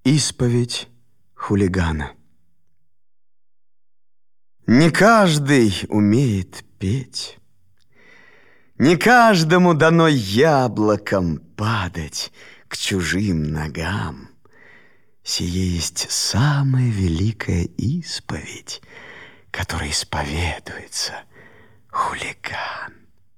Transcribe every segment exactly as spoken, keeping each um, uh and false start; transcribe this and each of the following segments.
Исповедь хулигана. Не каждый умеет петь, не каждому дано яблоком падать к чужим ногам. Сие есть самая великая исповедь, которой исповедуется хулиган.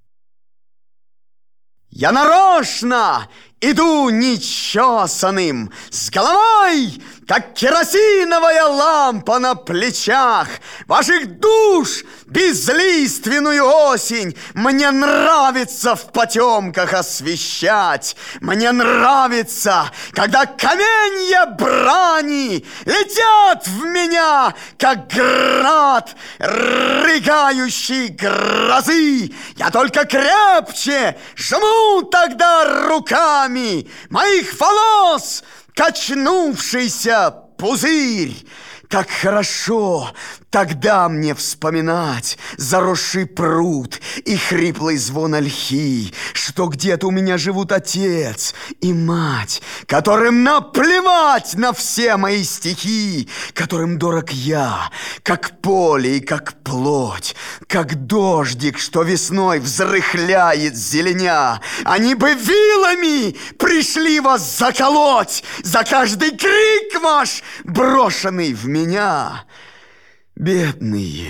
Я нарочно иду нечесанным, с головой, как керосиновая лампа на плечах. Ваших душ безлиственную осень мне нравится в потемках освещать. Мне нравится, когда каменья брани летят в меня, как град рыгающей грозы. Я только крепче жму тогда руками моих волос качнувшийся пузырь. Как хорошо тогда мне вспоминать заросший пруд и хриплый звон ольхи, что где-то у меня живут отец и мать, которым наплевать на все мои стихи, которым дорог я, как поле и как плоть, как дождик, что весной взрыхляет зеленя. Они бы вилами пришли вас заколоть за каждый крик ваш, брошенный в меня. Бедные,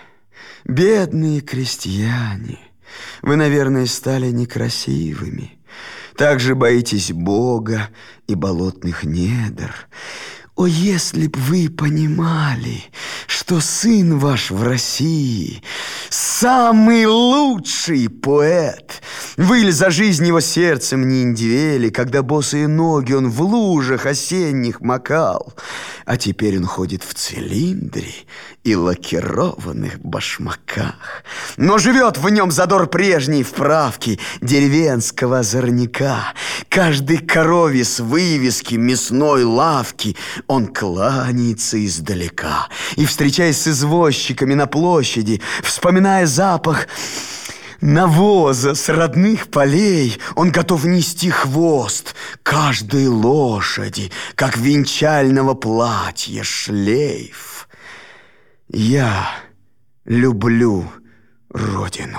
бедные крестьяне, вы, наверное, стали некрасивыми. Также боитесь Бога и болотных недр. О, если б вы понимали, что сын ваш в России самый лучший поэт. Вы ли за жизнь его сердцем не индивели, когда босые ноги он в лужах осенних макал, а теперь он ходит в цилиндре и лакированных башмаках. Но живет в нем задор прежней вправки деревенского озорняка. Каждой корове с вывески мясной лавки он кланяется издалека и, встречаясь с извозчиками на площади, вспоминая запах навоза с родных полей, он готов нести хвост каждой лошади, как венчального платья шлейф. Я люблю Родину.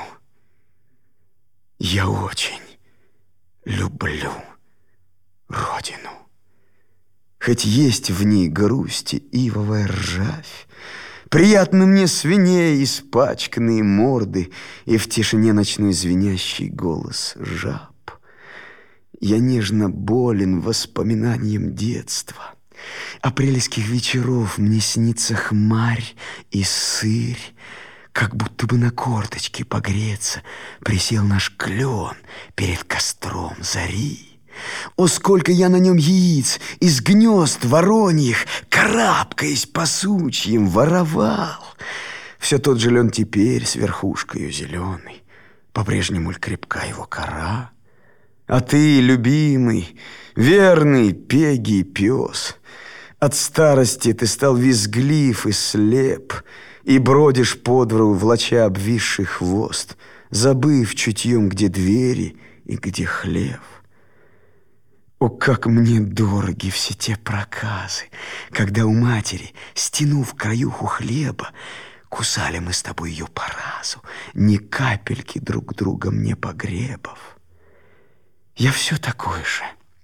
Я очень люблю Родину. Хоть есть в ней грусть и ивовая ржавь, приятны мне свиней испачканные морды и в тишине ночной звенящий голос жаб. Я нежно болен воспоминанием детства. Апрельских вечеров мне снится хмарь и сырь, как будто бы на корточке погреться присел наш клен перед костром зари. О, сколько я на нем яиц из гнезд вороньих, карабкаясь по сучьям, воровал. Все тот же лен теперь с верхушкою зеленой, по-прежнему ль крепка его кора. А ты, любимый, верный пегий пес, от старости ты стал визглив и слеп, и бродишь по двору, влача обвисший хвост, забыв чутьем, где двери и где хлев. О, как мне дороги все те проказы, когда у матери, стянув краюху хлеба, кусали мы с тобой ее по разу, ни капельки друг друга мне погребов. Я все такой же.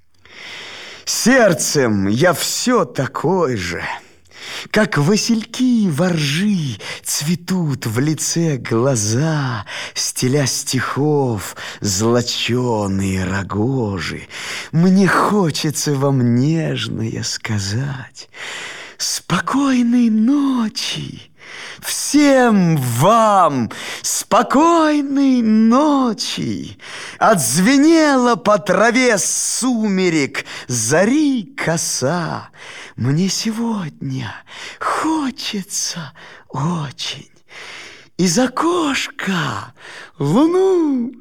Сердцем я все такой же. Как васильки воржи цветут в лице глаза, стиля стихов золоченые рогожи. Мне хочется вам нежное сказать: спокойной ночи! Всем вам спокойной ночи! Отзвенела по траве сумерек зари коса. Мне сегодня хочется очень из окошка луну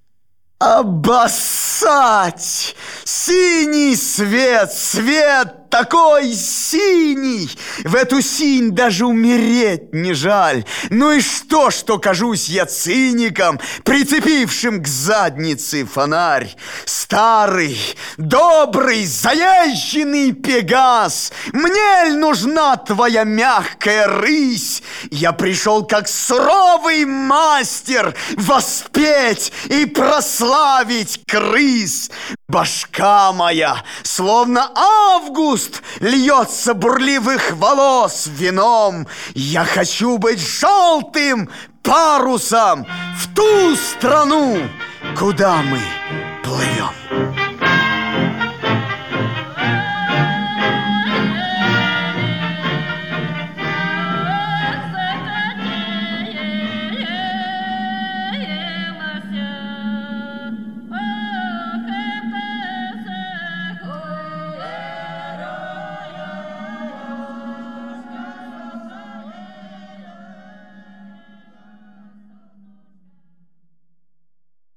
обоссать. Синий свет, свет такой синий! В эту синь даже умереть не жаль. Ну и что, что кажусь я циником, прицепившим к заднице фонарь? Старый, добрый, заезженный Пегас, мне ль нужна твоя мягкая рысь? Я пришел как суровый мастер воспеть и прославить крыс. Башка моя, словно август, льется бурливых волос вином. Я хочу быть желтым парусом в ту страну, куда мы плывем.